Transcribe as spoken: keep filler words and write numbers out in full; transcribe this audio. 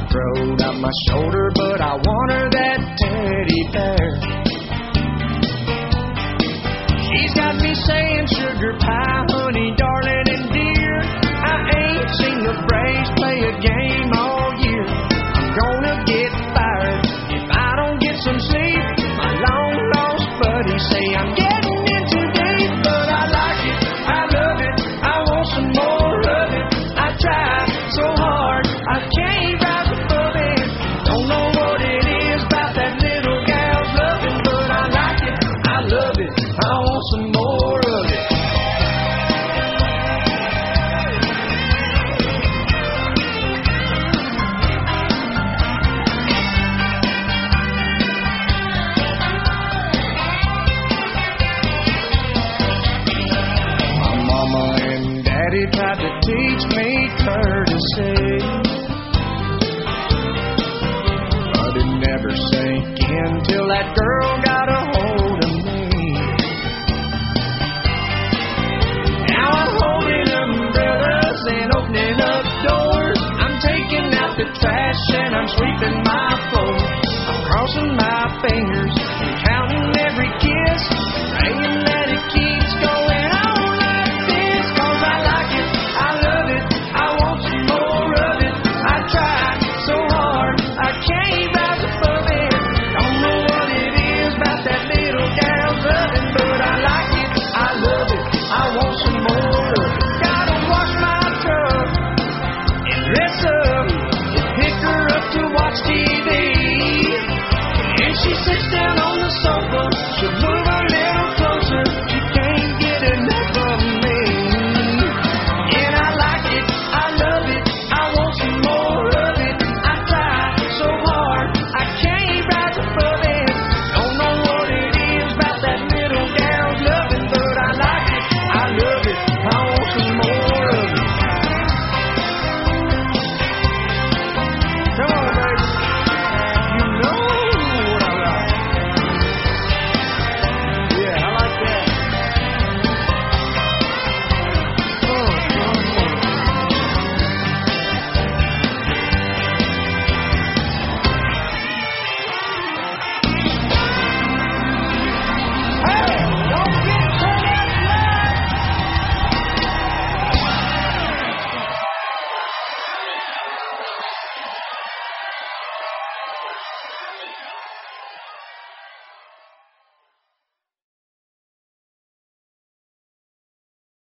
throat out my shoulder, but I want her that teddy bear. She's got me saying sugar pie, honey, darling, and dear. I ain't seen the Braves play a game all year. I'm gonna get fired if I don't get some sleep. My long lost buddies say I'm getting in too deep, but I like it, I love it, I want some more of it. I try so hard, I can't rise above it. Don't know what it is about that little gal's loving, but I like it, I love it, I want some more of it. My mama and daddy tried to teach me courtesy, but it never sank in till that girl got